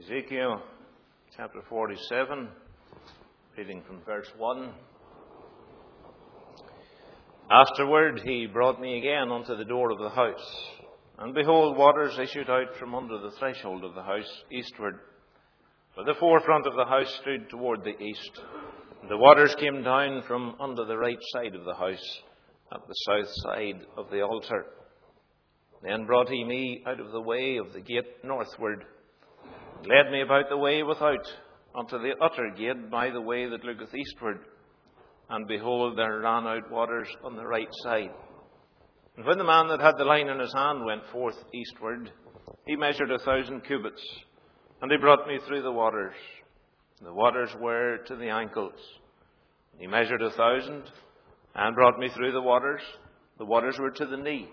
Ezekiel chapter 47, reading from verse 1. Afterward he brought me again unto the door of the house, and behold, waters issued out from under the threshold of the house eastward. For the forefront of the house stood toward the east. And the waters came down from under the right side of the house, at the south side of the altar. Then brought he me out of the way of the gate northward, and led me about the way without, unto the utter gate by the way that looketh eastward. And behold, there ran out waters on the right side. And when the man that had the line in his hand went forth eastward, he measured 1,000 cubits, and he brought me through the waters. The waters were to the ankles. He measured 1,000, and brought me through the waters. The waters were to the knees.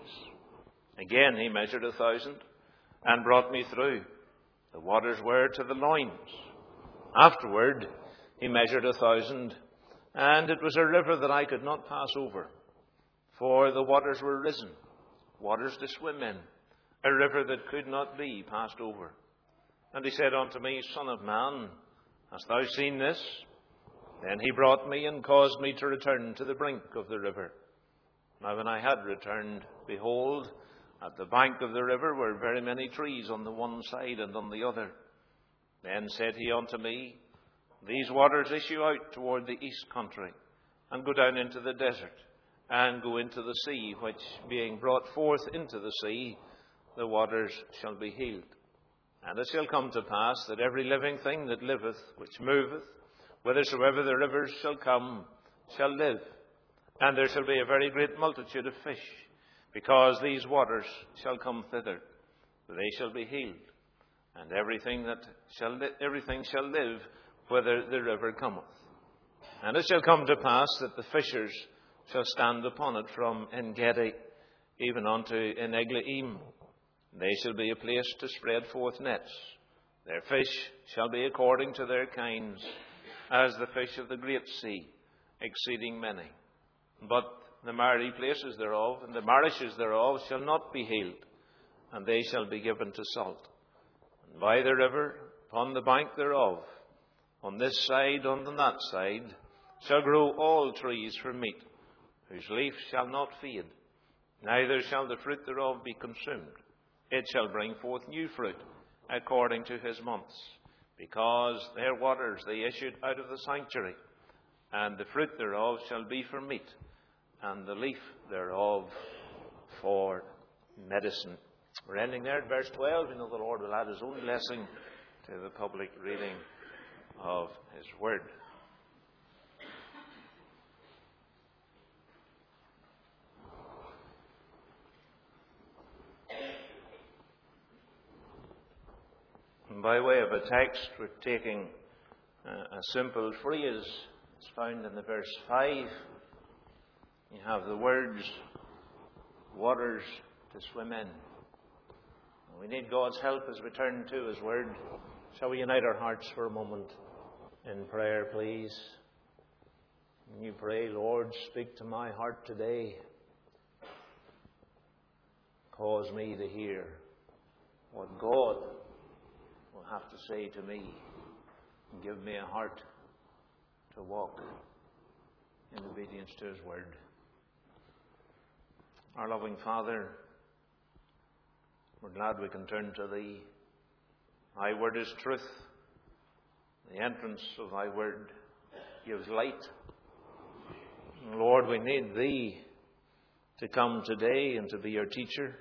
Again he measured 1,000, and brought me through. The waters were to the loins. Afterward he measured 1,000, and it was a river that I could not pass over, for the waters were risen, waters to swim in, a river that could not be passed over. And he said unto me, Son of man, hast thou seen this? Then he brought me and caused me to return to the brink of the river. Now when I had returned, behold, at the bank of the river were very many trees on the one side and on the other. Then said he unto me, These waters issue out toward the east country, and go down into the desert, and go into the sea, which being brought forth into the sea, the waters shall be healed. And it shall come to pass that every living thing that liveth, which moveth, whithersoever the rivers shall come, shall live. And there shall be a very great multitude of fish, because these waters shall come thither, for they shall be healed. And everything shall live, whither the river cometh. And it shall come to pass that the fishers shall stand upon it from En-gedi even unto En-eglaim. They shall be a place to spread forth nets. Their fish shall be according to their kinds, as the fish of the great sea, exceeding many. But the marry places thereof, and the marishes thereof shall not be healed, and they shall be given to salt. And by the river, upon the bank thereof, on this side, on that side, shall grow all trees for meat, whose leaf shall not fade, neither shall the fruit thereof be consumed. It shall bring forth new fruit, according to his months, because their waters they issued out of the sanctuary, and the fruit thereof shall be for meat, and the leaf thereof for medicine. We're ending there at verse 12. You know the Lord will add his own blessing to the public reading of his word. And by way of a text, we're taking a simple phrase. It's found in the verse 5. You have the words, waters to swim in. And we need God's help as we turn to his word. Shall we unite our hearts for a moment in prayer, please? And you pray, Lord, speak to my heart today. Cause me to hear what God will have to say to me. And give me a heart to walk in obedience to his word. Our loving Father, we're glad we can turn to thee. Thy word is truth. The entrance of thy word gives light. And Lord, we need thee to come today and to be our teacher.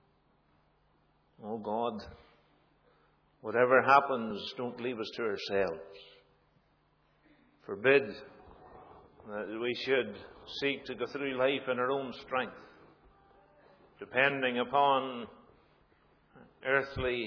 Oh God, whatever happens, don't leave us to ourselves. Forbid that we should seek to go through life in our own strength, depending upon earthly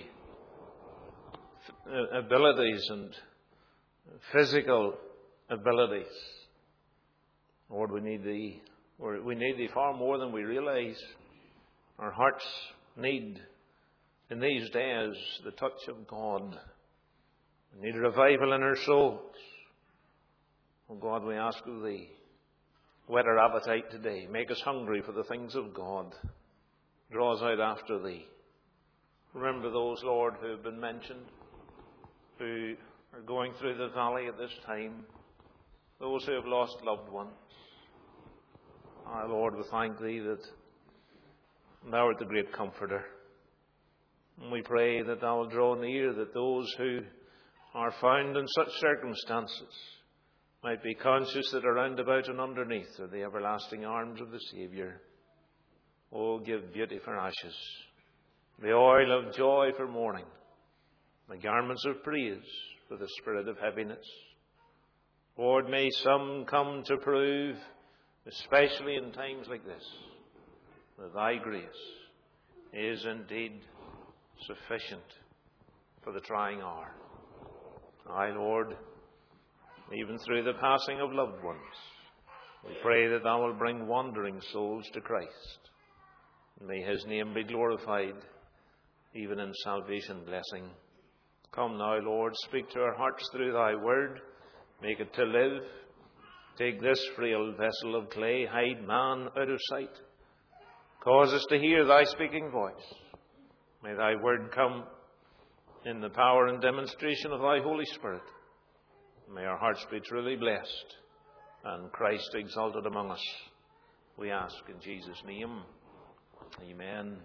abilities and physical abilities. Lord, we need thee. We need thee far more than we realize. Our hearts need, in these days, the touch of God. We need a revival in our souls. Oh God, we ask of thee, whet our appetite today. Make us hungry for the things of God. Draw us out after thee. Remember those, Lord, who have been mentioned. who are going through the valley at this time, those who have lost loved ones. Our Lord, we thank Thee that Thou art the great Comforter. And we pray that Thou will draw near, that those who are found in such circumstances might be conscious that around about and underneath are the everlasting arms of the Saviour. Oh, give beauty for ashes, the oil of joy for mourning, the garments of praise for the spirit of heaviness. Lord, may some come to prove, especially in times like this, that Thy grace is indeed sufficient for the trying hour. Aye, Lord, even through the passing of loved ones, we pray that Thou will bring wandering souls to Christ. May His name be glorified, even in salvation blessing. Come now, Lord, speak to our hearts through Thy word. Make it to live. Take this frail vessel of clay, hide man out of sight. Cause us to hear Thy speaking voice. May Thy word come in the power and demonstration of Thy Holy Spirit. May our hearts be truly blessed and Christ exalted among us. We ask in Jesus' name. Amen.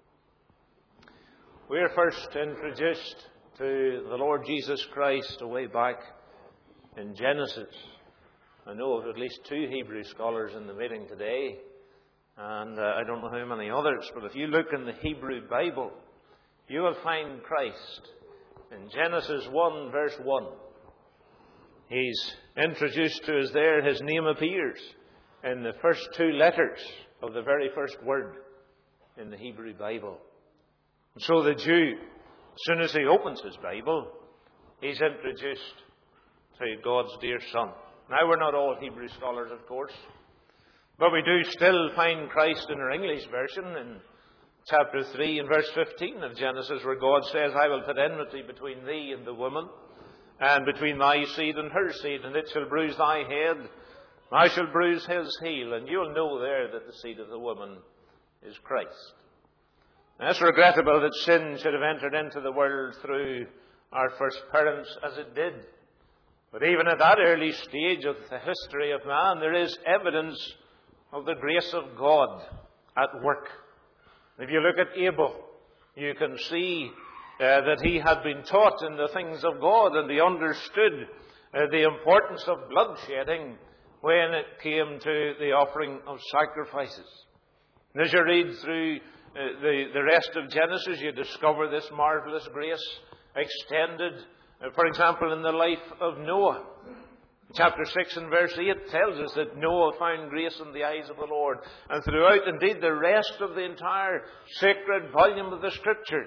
We are first introduced to the Lord Jesus Christ way back in Genesis. I know of at least 2 Hebrew scholars in the meeting today, and I don't know how many others, but if you look in the Hebrew Bible, you will find Christ in Genesis 1 verse 1. He's introduced to us there. His name appears in the first 2 letters of the very first word in the Hebrew Bible. And so the Jew, as soon as he opens his Bible, he's introduced to God's dear Son. Now, we're not all Hebrew scholars, of course, but we do still find Christ in our English version in chapter 3 and verse 15 of Genesis, where God says, I will put enmity between thee and the woman, and between thy seed and her seed, and it shall bruise thy head, I shall bruise his heel. And you'll know there that the seed of the woman is Christ. Now, it's regrettable that sin should have entered into the world through our first parents as it did. But even at that early stage of the history of man, there is evidence of the grace of God at work. If you look at Abel, you can see that he had been taught in the things of God, and he understood the importance of bloodshedding when it came to the offering of sacrifices. And as you read through the rest of Genesis, you discover this marvelous grace extended, for example, in the life of Noah. Chapter 6 and verse 8 tells us that Noah found grace in the eyes of the Lord. And throughout, indeed, the rest of the entire sacred volume of the Scripture,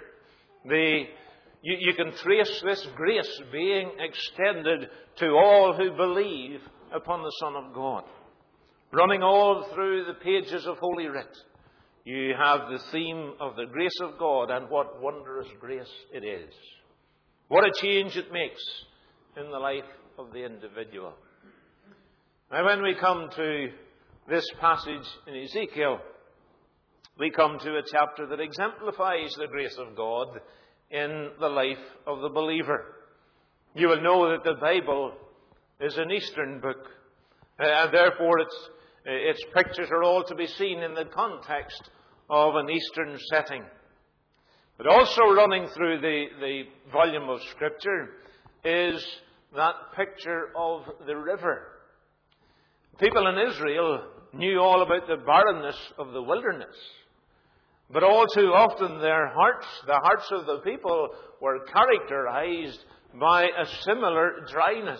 you can trace this grace being extended to all who believe upon the Son of God. Running all through the pages of Holy Writ, you have the theme of the grace of God, and what wondrous grace it is. What a change it makes in the life of the individual. Now, when we come to this passage in Ezekiel, we come to a chapter that exemplifies the grace of God in the life of the believer. You will know that the Bible is an Eastern book, and therefore its pictures are all to be seen in the context of an Eastern setting. But also running through the volume of Scripture is that picture of the river. People in Israel knew all about the barrenness of the wilderness. But all too often the hearts of the people were characterized by a similar dryness.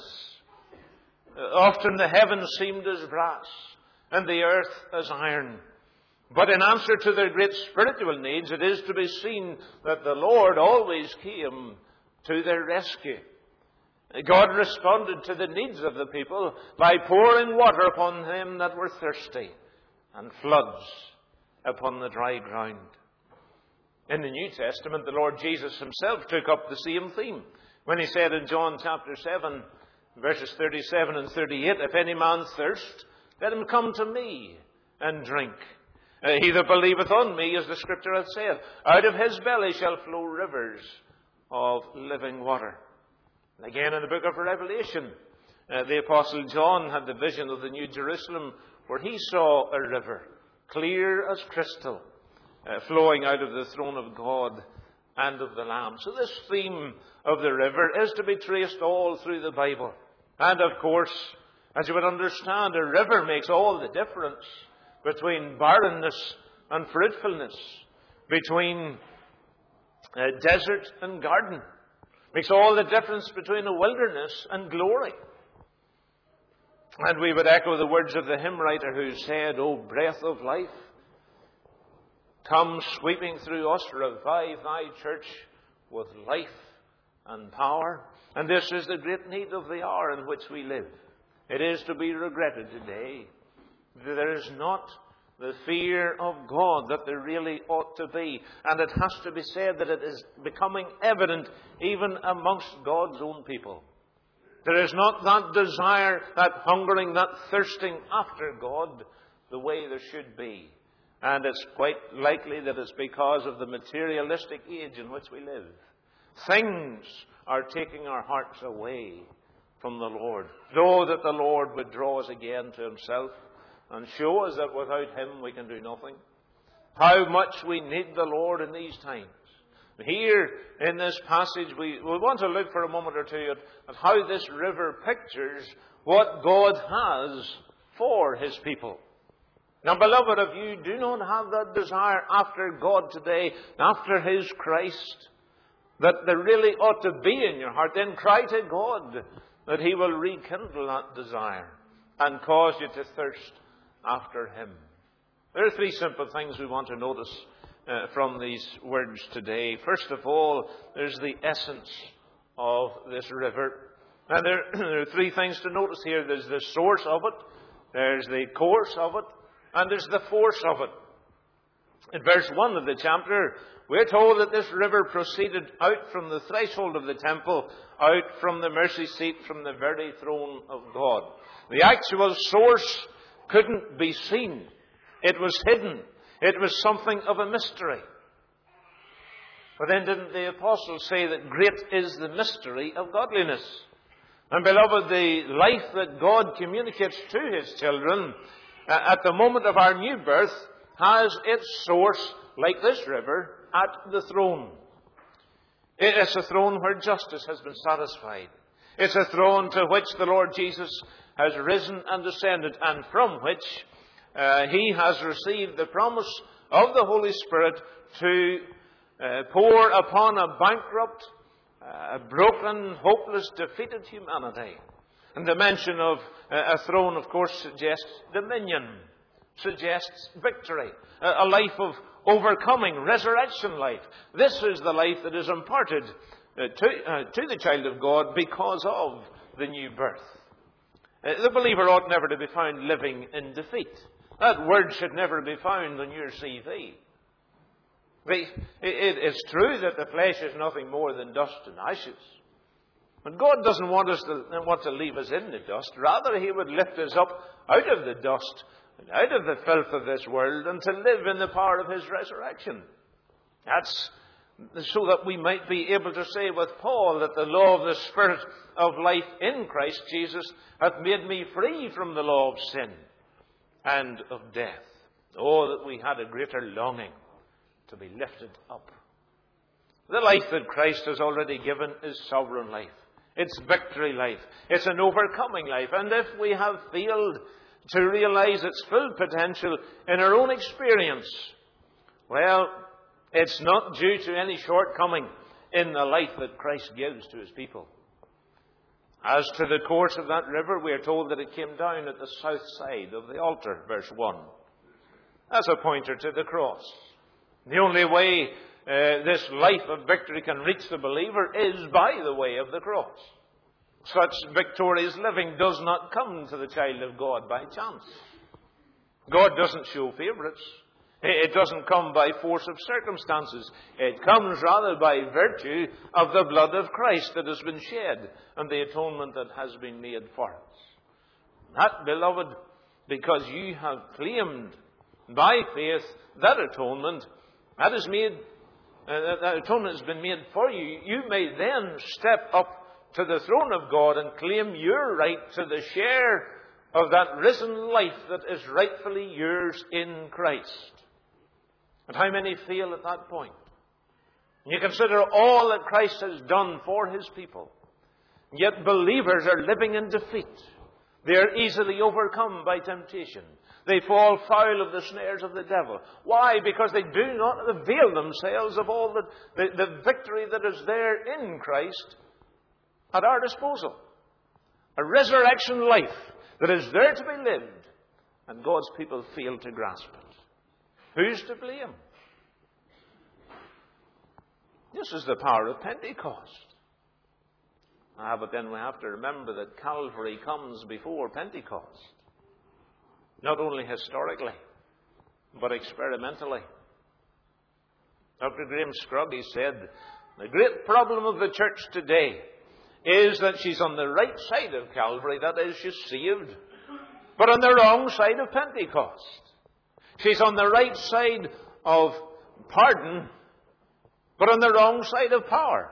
Often the heavens seemed as brass and the earth as iron. But in answer to their great spiritual needs, it is to be seen that the Lord always came to their rescue. God responded to the needs of the people by pouring water upon them that were thirsty and floods upon the dry ground. In the New Testament, the Lord Jesus himself took up the same theme when he said in John chapter 7, verses 37 and 38, if any man thirst, let him come to me and drink. He that believeth on me, as the Scripture hath said, out of his belly shall flow rivers of living water. And again, in the book of Revelation, the Apostle John had the vision of the New Jerusalem, where he saw a river, clear as crystal, flowing out of the throne of God and of the Lamb. So this theme of the river is to be traced all through the Bible. And of course, as you would understand, a river makes all the difference between barrenness and fruitfulness, between desert and garden. Makes all the difference between a wilderness and glory. And we would echo the words of the hymn writer who said, "O breath of life, come sweeping through us, revive thy church with life and power." And this is the great need of the hour in which we live. It is to be regretted today that there is not the fear of God that there really ought to be. And it has to be said that it is becoming evident even amongst God's own people. There is not that desire, that hungering, that thirsting after God the way there should be. And it's quite likely that it's because of the materialistic age in which we live. Things are taking our hearts away from the Lord. Though that the Lord would draw us again to Himself and show us that without Him we can do nothing. How much we need the Lord in these times. Here in this passage we want to look for a moment or two at how this river pictures what God has for His people. Now, beloved, if you do not have that desire after God today, after His Christ, that there really ought to be in your heart, then cry to God that He will rekindle that desire and cause you to thirst after Him. There are three simple things we want to notice from these words today. First of all, there's the essence of this river. And there are three things to notice here. There's the source of it, there's the course of it, and there's the force of it. In verse 1 of the chapter, we're told that this river proceeded out from the threshold of the temple, out from the mercy seat, from the very throne of God. The actual source couldn't be seen. It was hidden. It was something of a mystery. But then didn't the apostle say that great is the mystery of godliness? And beloved, the life that God communicates to His children at the moment of our new birth has its source, like this river, at the throne. It's a throne where justice has been satisfied. It's a throne to which the Lord Jesus has risen and descended, and from which He has received the promise of the Holy Spirit to pour upon a bankrupt, broken, hopeless, defeated humanity. And the mention of a throne, of course, suggests dominion, suggests victory, a life of overcoming, resurrection life. This is the life that is imparted to the child of God because of the new birth. The believer ought never to be found living in defeat. That word should never be found on your CV. It's true that the flesh is nothing more than dust and ashes. But God doesn't want to leave us in the dust. Rather, He would lift us up out of the dust and out of the filth of this world and to live in the power of His resurrection. That's so that we might be able to say with Paul that the law of the Spirit of life in Christ Jesus hath made me free from the law of sin and of death. Oh, that we had a greater longing to be lifted up. The life that Christ has already given is sovereign life. It's victory life. It's an overcoming life. And if we have failed to realize its full potential in our own experience, well, it's not due to any shortcoming in the life that Christ gives to His people. As to the course of that river, we are told that it came down at the south side of the altar, verse 1. That's a pointer to the cross. The only way this life of victory can reach the believer is by the way of the cross. Such victorious living does not come to the child of God by chance. God doesn't show favourites. It doesn't come by force of circumstances. It comes rather by virtue of the blood of Christ that has been shed and the atonement that has been made for us. That, beloved, because you have claimed by faith that atonement, that atonement has been made for you, you may then step up to the throne of God and claim your right to the share of that risen life that is rightfully yours in Christ. And how many fail at that point? And you consider all that Christ has done for his people. Yet believers are living in defeat. They are easily overcome by temptation. They fall foul of the snares of the devil. Why? Because they do not avail themselves of all the victory that is there in Christ at our disposal. A resurrection life that is there to be lived, and God's people fail to grasp it. Who's to blame? This is the power of Pentecost. But then we have to remember that Calvary comes before Pentecost. Not only historically, but experimentally. Dr. Graham Scroggie said, the great problem of the church today is that she's on the right side of Calvary, that is, she's saved, but on the wrong side of Pentecost. She's on the right side of pardon, but on the wrong side of power.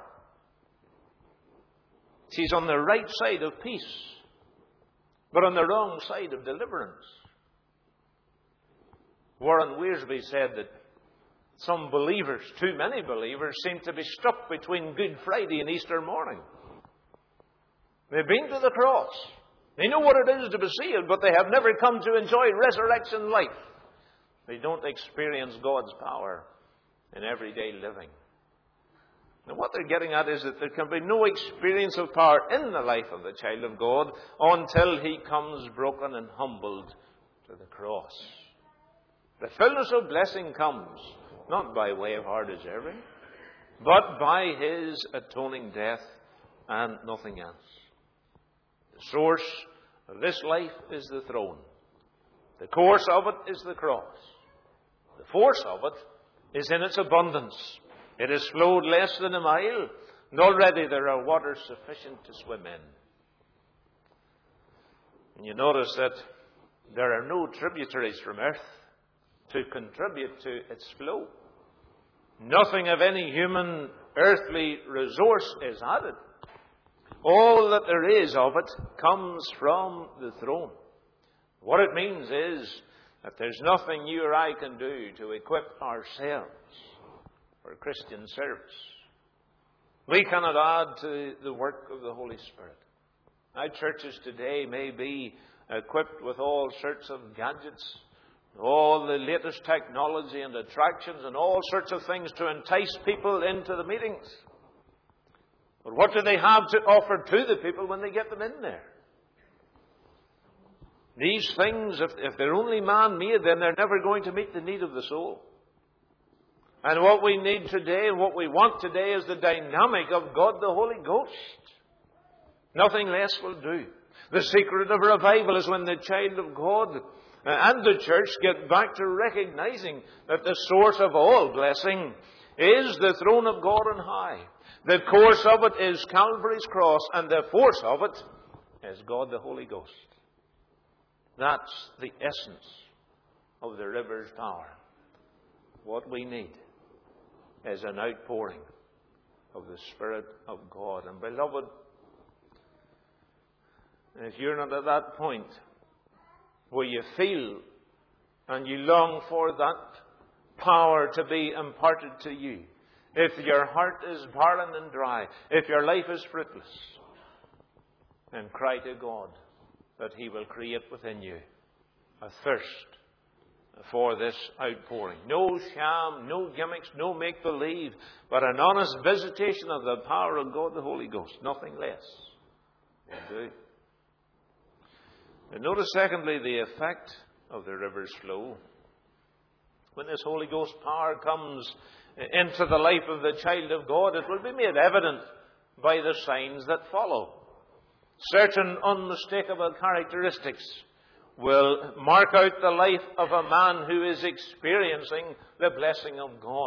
She's on the right side of peace, but on the wrong side of deliverance. Warren Wiersbe said that some believers, too many believers, seem to be stuck between Good Friday and Easter morning. They've been to the cross. They know what it is to be saved, but they have never come to enjoy resurrection life. They don't experience God's power in everyday living. Now, what they're getting at is that there can be no experience of power in the life of the child of God until he comes broken and humbled to the cross. The fullness of blessing comes not by way of our deserving, but by his atoning death and nothing else. The source of this life is the throne. The course of it is the cross. The force of it is in its abundance. It has flowed less than a mile, and already there are waters sufficient to swim in. And you notice that there are no tributaries from earth to contribute to its flow. Nothing of any human earthly resource is added. All that there is of it comes from the throne. What it means is that there's nothing you or I can do to equip ourselves for Christian service. We cannot add to the work of the Holy Spirit. Now, churches today may be equipped with all sorts of gadgets, all the latest technology and attractions and all sorts of things to entice people into the meetings. But what do they have to offer to the people when they get them in there? These things, if they're only man-made, then they're never going to meet the need of the soul. And what we need today and what we want today is the dynamic of God the Holy Ghost. Nothing less will do. The secret of revival is when the child of God and the church get back to recognizing that the source of all blessing is the throne of God on high. The course of it is Calvary's cross, and the force of it is God the Holy Ghost. That's the essence of the river's power. What we need is an outpouring of the Spirit of God. And beloved, if you're not at that point where you feel and you long for that power to be imparted to you, if your heart is barren and dry, if your life is fruitless, then cry to God that He will create within you a thirst for this outpouring. No sham, no gimmicks, no make-believe, but an honest visitation of the power of God the Holy Ghost. Nothing less will do. And notice, secondly, the effect of the river's flow. When this Holy Ghost power comes into the life of the child of God, it will be made evident by the signs that follow. Certain unmistakable characteristics will mark out the life of a man who is experiencing the blessing of God.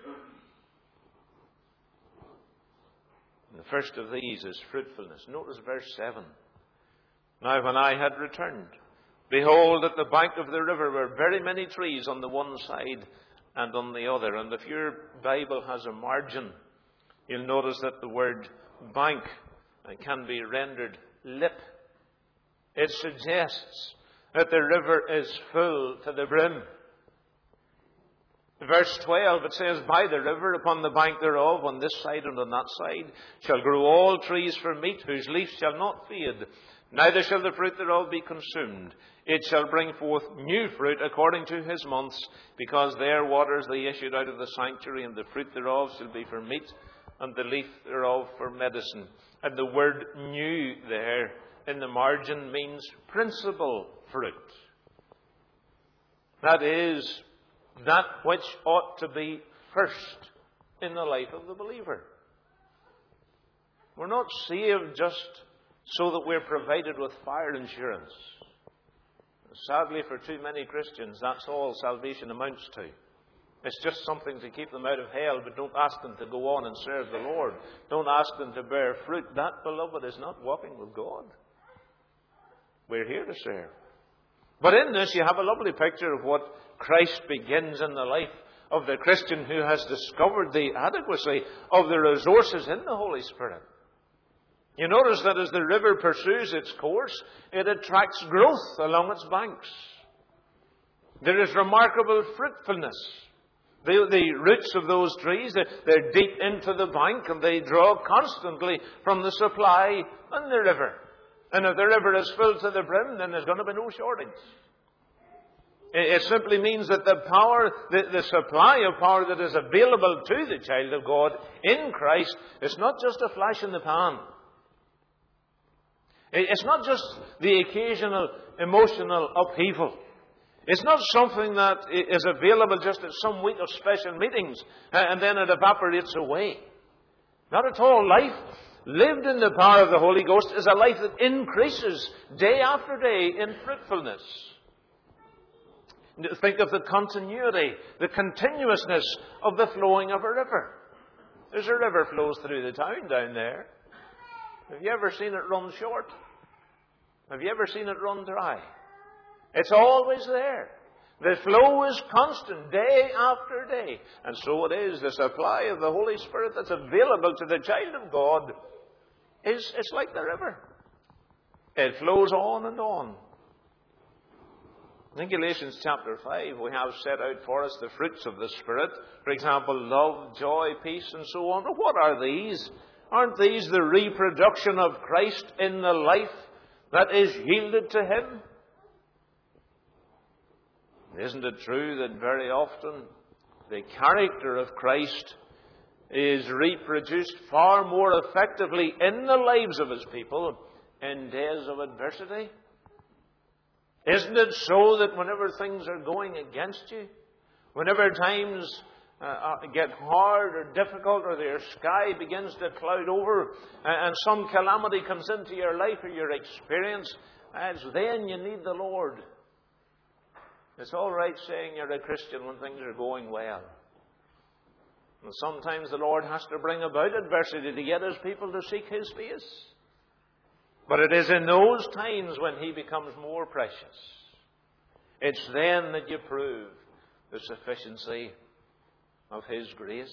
And the first of these is fruitfulness. Notice verse 7. Now when I had returned, behold, at the bank of the river were very many trees on the one side and on the other. And if your Bible has a margin, you'll notice that the word bank can be rendered lip. It suggests that the river is full to the brim. Verse 12, it says, "By the river, upon the bank thereof, on this side and on that side, shall grow all trees for meat, whose leaf shall not fade, neither shall the fruit thereof be consumed. It shall bring forth new fruit according to his months, because their waters they issued out of the sanctuary, and the fruit thereof shall be for meat, and the leaf thereof for medicine." And the word "new" there in the margin means principal fruit. That is, that which ought to be first in the life of the believer. We're not saved just so that we're provided with fire insurance. Sadly, for too many Christians, that's all salvation amounts to. It's just something to keep them out of hell, but don't ask them to go on and serve the Lord. Don't ask them to bear fruit. That, beloved, is not walking with God. We're here to serve. But in this, you have a lovely picture of what Christ begins in the life of the Christian who has discovered the adequacy of the resources in the Holy Spirit. You notice that as the river pursues its course, it attracts growth along its banks. There is remarkable fruitfulness. The roots of those trees, they're deep into the bank, and they draw constantly from the supply in the river. And if the river is filled to the brim, then there's going to be no shortage. It simply means that the power, the supply of power that is available to the child of God in Christ is not just a flash in the pan. It's not just the occasional emotional upheaval. It's not something that is available just at some week of special meetings and then it evaporates away. Not at all. Life lived in the power of the Holy Ghost is a life that increases day after day in fruitfulness. Think of the continuity, the continuousness of the flowing of a river. There's a river flows through the town down there. Have you ever seen it run short? Have you ever seen it run dry? It's always there. The flow is constant, day after day. And so it is. The supply of the Holy Spirit that's available to the child of God it's like the river. It flows on and on. In Galatians chapter 5, we have set out for us the fruits of the Spirit. For example, love, joy, peace, and so on. But what are these? Aren't these the reproduction of Christ in the life that is yielded to Him? Isn't it true that very often the character of Christ is reproduced far more effectively in the lives of His people in days of adversity? Isn't it so that whenever things are going against you, whenever times get hard or difficult, or their sky begins to cloud over and some calamity comes into your life or your experience, it's then you need the Lord. It's all right saying you're a Christian when things are going well. And sometimes the Lord has to bring about adversity to get His people to seek His face. But it is in those times when He becomes more precious. It's then that you prove the sufficiency of His grace.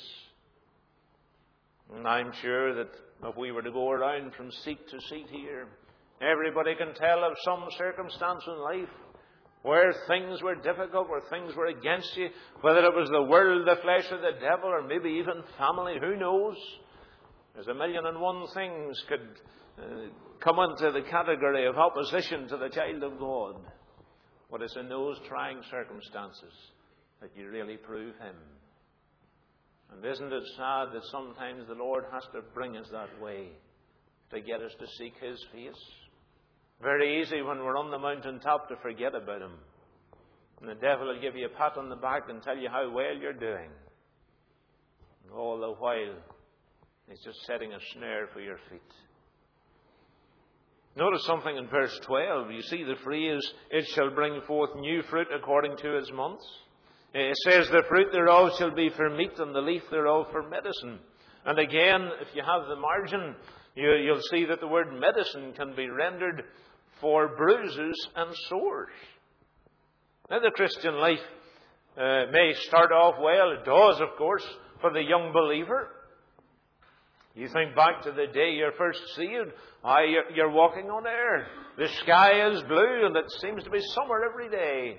And I'm sure that if we were to go around from seat to seat here, everybody can tell of some circumstance in life where things were difficult, where things were against you, whether it was the world, the flesh, or the devil, or maybe even family, who knows? There's 1,000,001 things could come into the category of opposition to the child of God. But it's in those trying circumstances that you really prove Him. And isn't it sad that sometimes the Lord has to bring us that way to get us to seek His face? Very easy when we're on the mountaintop to forget about Him. And the devil will give you a pat on the back and tell you how well you're doing. And all the while, he's just setting a snare for your feet. Notice something in verse 12. You see the phrase, "It shall bring forth new fruit according to its months." It says, "The fruit thereof shall be for meat, and the leaf thereof for medicine." And again, if you have the margin, you'll see that the word medicine can be rendered for bruises and sores. Now, the Christian life may start off well. It does, of course, for the young believer. You think back to the day you're first saved. You're walking on air. The sky is blue and it seems to be summer every day.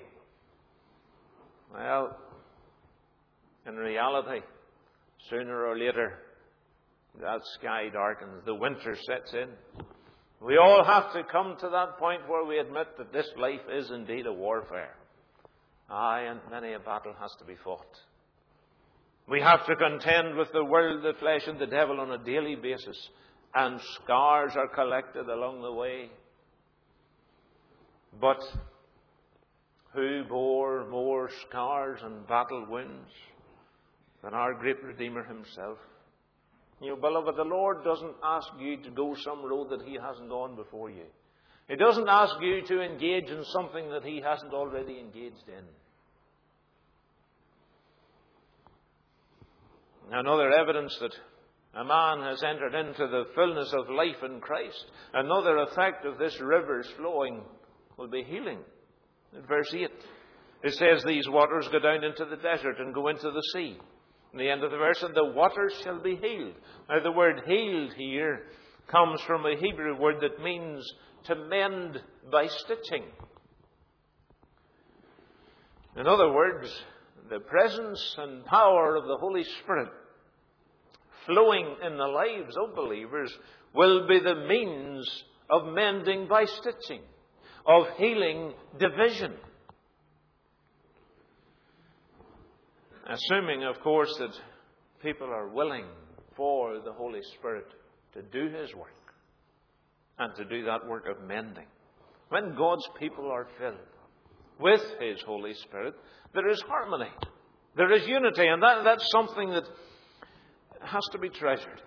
Well, in reality, sooner or later, that sky darkens. The winter sets in. We all have to come to that point where we admit that this life is indeed a warfare. And many a battle has to be fought. We have to contend with the world, the flesh, and the devil on a daily basis. And scars are collected along the way. But who bore more scars and battle wounds than our great Redeemer himself? You know, beloved, the Lord doesn't ask you to go some road that He hasn't gone before you. He doesn't ask you to engage in something that He hasn't already engaged in. Another evidence that a man has entered into the fullness of life in Christ, another effect of this river's flowing will be healing. In verse 8, it says, these waters go down into the desert and go into the sea. In the end of the verse, and the waters shall be healed. Now the word healed here comes from a Hebrew word that means to mend by stitching. In other words, the presence and power of the Holy Spirit flowing in the lives of believers will be the means of mending by stitching, of healing division. Assuming, of course, that people are willing for the Holy Spirit to do His work and to do that work of mending. When God's people are filled with His Holy Spirit, there is harmony. There is unity, and that's something that has to be treasured.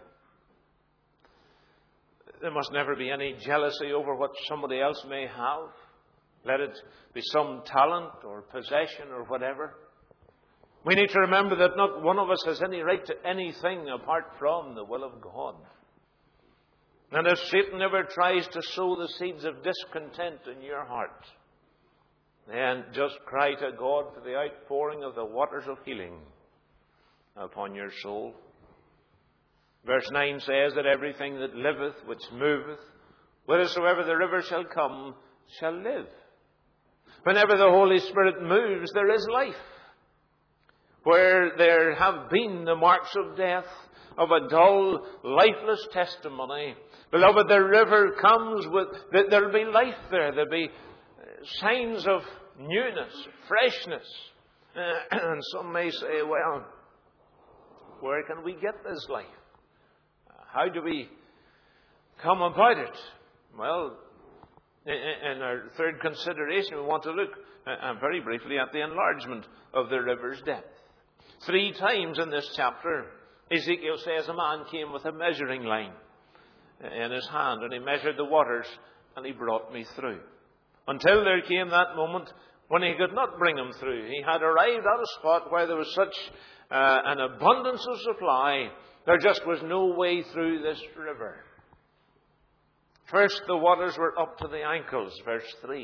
There must never be any jealousy over what somebody else may have. Let it be some talent or possession or whatever. We need to remember that not one of us has any right to anything apart from the will of God. And if Satan ever tries to sow the seeds of discontent in your heart, then just cry to God for the outpouring of the waters of healing upon your soul. Verse 9 says that everything that liveth, which moveth, whithersoever the river shall come, shall live. Whenever the Holy Spirit moves, there is life. Where there have been the marks of death, of a dull, lifeless testimony, beloved, the river comes with, there'll be life there. There'll be signs of newness, freshness. And some may say, well, where can we get this life? How do we come about it? Well, in our third consideration, we want to look very briefly at the enlargement of the river's depth. 3 times in this chapter, Ezekiel says a man came with a measuring line in his hand, and he measured the waters, and he brought me through. Until there came that moment when he could not bring him through. He had arrived at a spot where there was such an abundance of supply, there just was no way through this river. First, the waters were up to the ankles, verse 3.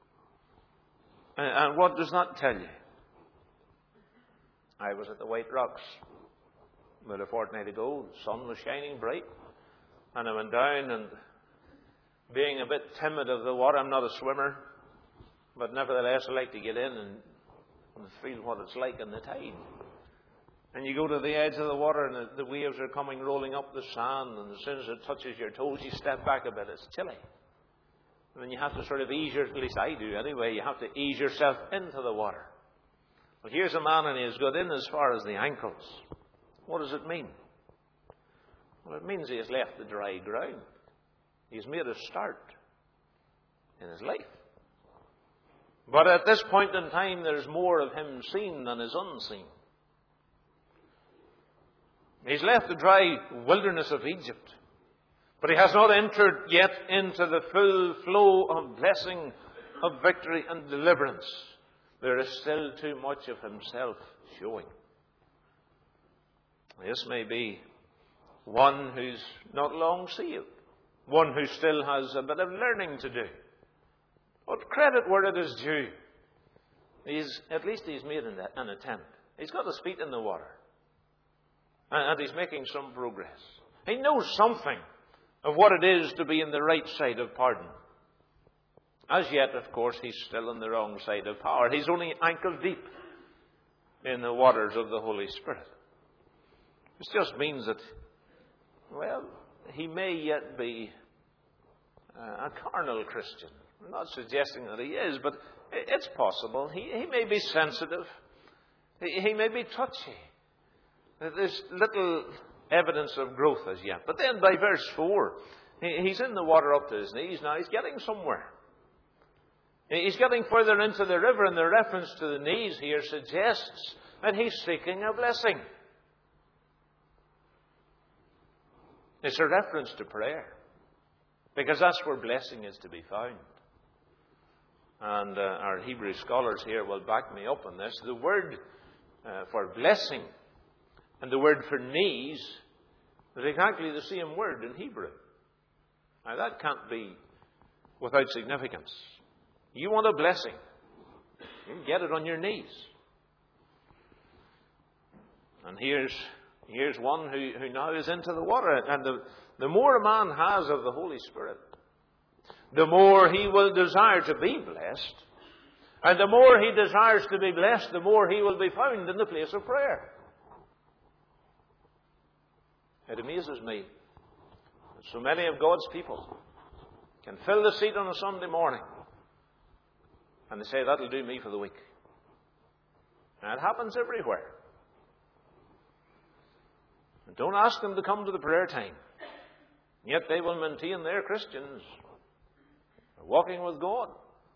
And what does that tell you? I was at the White Rocks about a fortnight ago. The sun was shining bright. And I went down, and being a bit timid of the water, I'm not a swimmer, but nevertheless I like to get in and feel what it's like in the tide. And you go to the edge of the water, and the waves are coming rolling up the sand, and as soon as it touches your toes, you step back a bit. It's chilly. And then you have to sort of at least I do anyway, you have to ease yourself into the water. Well, here's a man, and he's got in as far as the ankles. What does it mean? Well, it means he has left the dry ground. He's made a start in his life. But at this point in time, there's more of him seen than is unseen. He's left the dry wilderness of Egypt, but he has not entered yet into the full flow of blessing, of victory and deliverance. There is still too much of himself showing. This may be one who's not long saved, one who still has a bit of learning to do. But credit where it is due. At least he's made an attempt. He's got his feet in the water. And he's making some progress. He knows something of what it is to be in the right side of pardon. As yet, of course, he's still on the wrong side of power. He's only ankle deep in the waters of the Holy Spirit. This just means that, well, he may yet be a carnal Christian. I'm not suggesting that he is, but it's possible. He may be sensitive. He may be touchy. There's little evidence of growth as yet. But then by verse 4, he's in the water up to his knees now. He's getting somewhere. He's getting further into the river, and the reference to the knees here suggests that he's seeking a blessing. It's a reference to prayer, because that's where blessing is to be found. And our Hebrew scholars here will back me up on this. The word for blessing and the word for knees is exactly the same word in Hebrew. Now that can't be without significance. You want a blessing, you can get it on your knees. And here's one who now is into the water. And the more a man has of the Holy Spirit, the more he will desire to be blessed. And the more he desires to be blessed, the more he will be found in the place of prayer. It amazes me that so many of God's people can fill the seat on a Sunday morning and they say, that'll do me for the week. And it happens everywhere. And don't ask them to come to the prayer time. Yet they will maintain they're Christians. They're walking with God.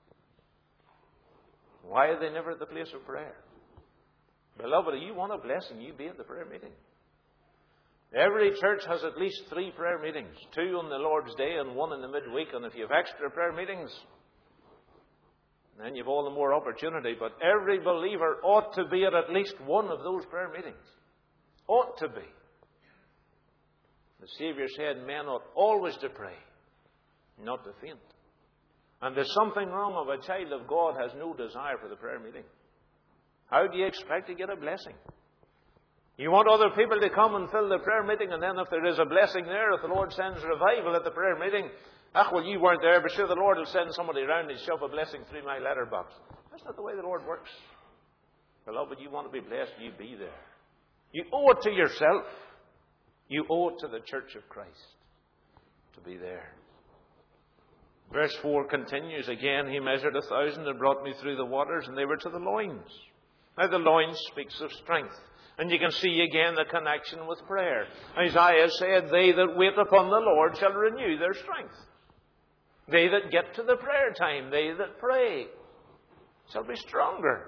Why are they never at the place of prayer? Beloved, if you want a blessing, you be at the prayer meeting. Every church has at least 3 prayer meetings. 2 on the Lord's Day and 1 in the midweek. And if you have extra prayer meetings, then you've all the more opportunity. But every believer ought to be at least one of those prayer meetings. Ought to be. The Saviour said men ought always to pray, not to faint. And there's something wrong if a child of God has no desire for the prayer meeting. How do you expect to get a blessing? You want other people to come and fill the prayer meeting, and then if there is a blessing there, if the Lord sends revival at the prayer meeting, well, you weren't there, but sure, the Lord will send somebody around and shove a blessing through my letterbox. That's not the way the Lord works. Beloved, you want to be blessed, you be there. You owe it to yourself. You owe it to the Church of Christ to be there. Verse 4 continues again. He measured 1,000 and brought me through the waters, and they were to the loins. Now the loins speaks of strength. And you can see again the connection with prayer. Isaiah said, they that wait upon the Lord shall renew their strength. They that get to the prayer time, they that pray, shall be stronger.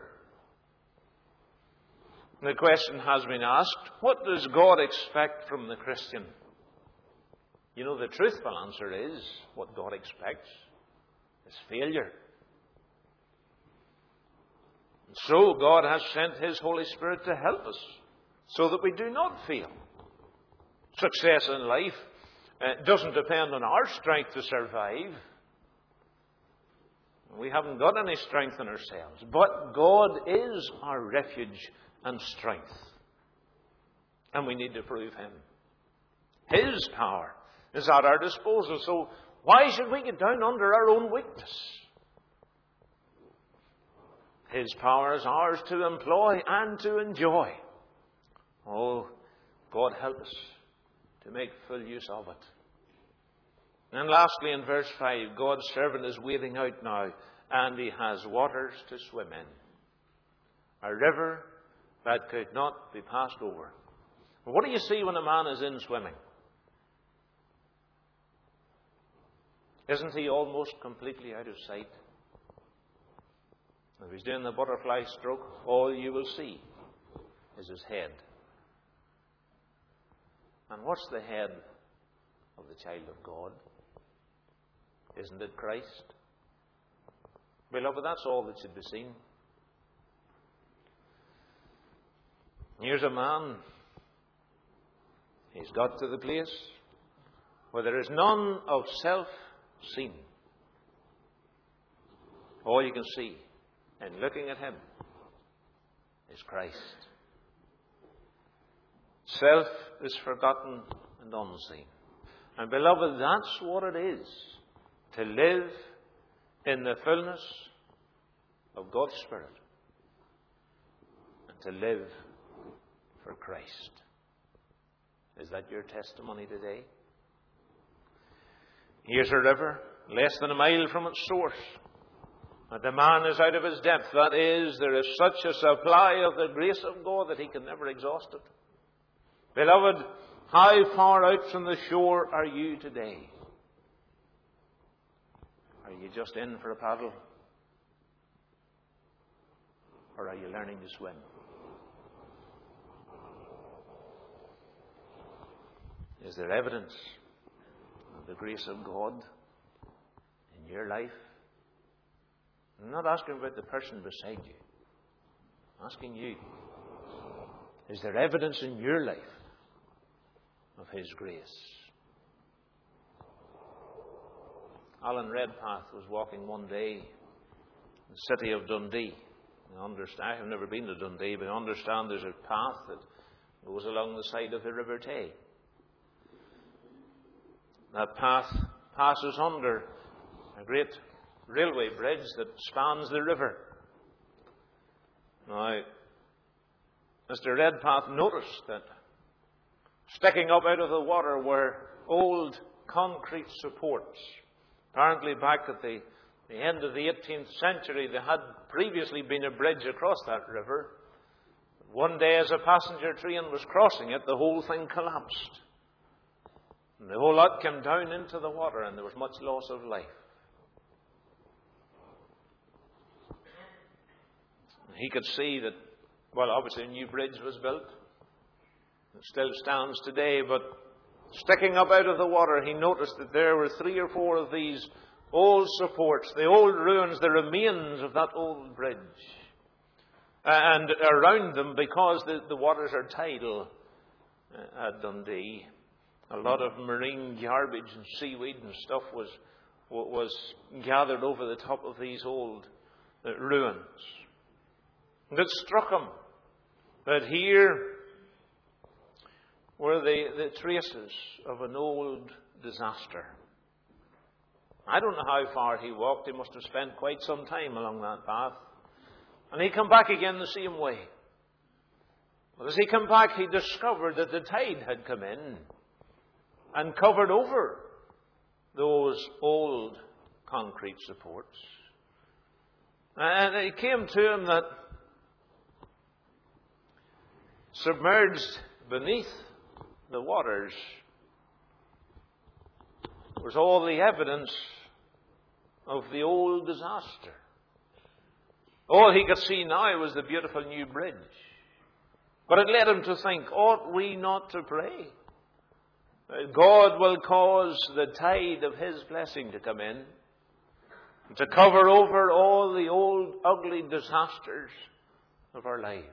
The question has been asked, what does God expect from the Christian? You know, the truthful answer is, what God expects is failure. And so God has sent His Holy Spirit to help us, so that we do not fail. Success in life doesn't depend on our strength to survive. We haven't got any strength in ourselves. But God is our refuge and strength. And we need to prove Him. His power is at our disposal. So why should we get down under our own weakness? His power is ours to employ and to enjoy. Oh, God help us to make full use of it. And lastly, in verse 5, God's servant is wading out now, and he has waters to swim in. A river that could not be passed over. What do you see when a man is in swimming? Isn't he almost completely out of sight? If he's doing the butterfly stroke, all you will see is his head. And what's the head of the child of God? Isn't it Christ? Beloved, that's all that should be seen. Here's a man. He's got to the place where there is none of self seen. All you can see in looking at him is Christ. Self is forgotten and unseen. And beloved, that's what it is to live in the fullness of God's Spirit and to live for Christ. Is that your testimony today? Here's a river, less than a mile from its source. And the man is out of his depth. That is, there is such a supply of the grace of God that he can never exhaust it. Beloved, how far out from the shore are you today? Are you just in for a paddle? Or are you learning to swim? Is there evidence of the grace of God in your life? I'm not asking about the person beside you. I'm asking you. Is there evidence in your life of His grace? Alan Redpath was walking one day in the city of Dundee. I have never been to Dundee, but I understand there's a path that goes along the side of the River Tay. That path passes under a great railway bridge that spans the river. Now, Mr. Redpath noticed that sticking up out of the water were old concrete supports. Apparently back at the end of the 18th century, there had previously been a bridge across that river. One day as a passenger train was crossing it, the whole thing collapsed. And the whole lot came down into the water, and there was much loss of life. He could see that, well, obviously a new bridge was built. It still stands today, but sticking up out of the water, he noticed that there were 3 or 4 of these old supports, the old ruins, the remains of that old bridge. And around them, because the waters are tidal at Dundee, a lot of marine garbage and seaweed and stuff was gathered over the top of these old ruins. And it struck him that here were the traces of an old disaster. I don't know how far he walked. He must have spent quite some time along that path. And he came back again the same way. But as he came back, he discovered that the tide had come in and covered over those old concrete supports. And it came to him that submerged beneath the waters was all the evidence of the old disaster. All he could see now was the beautiful new bridge. But it led him to think, ought we not to pray? God will cause the tide of His blessing to come in, to cover over all the old ugly disasters of our lives.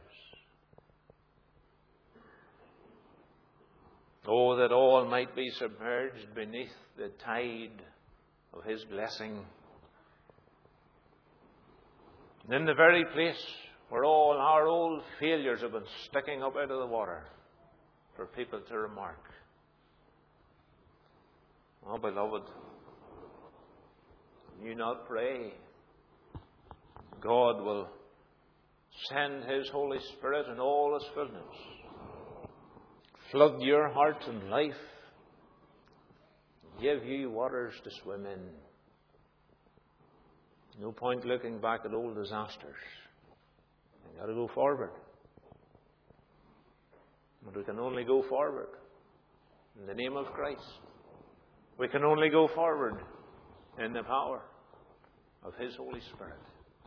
Oh, that all might be submerged beneath the tide of His blessing. And in the very place where all our old failures have been sticking up out of the water for people to remark. Oh, beloved, you not pray. God will send His Holy Spirit in all His fullness. Flood your heart and life. Give you waters to swim in. No point looking back at old disasters. You've got to go forward. But we can only go forward in the name of Christ. We can only go forward in the power of His Holy Spirit.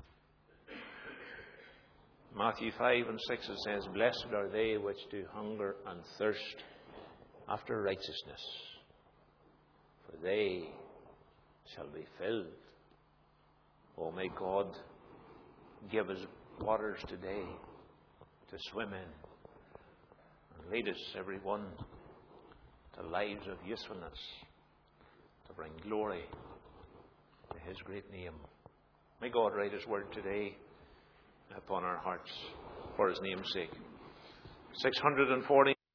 Matthew 5 and 6 it says, Blessed are they which do hunger and thirst after righteousness, for they shall be filled. Oh, may God give us waters today to swim in and lead us, everyone, to lives of usefulness, to bring glory to His great name. May God write His word today upon our hearts for His name's sake. 640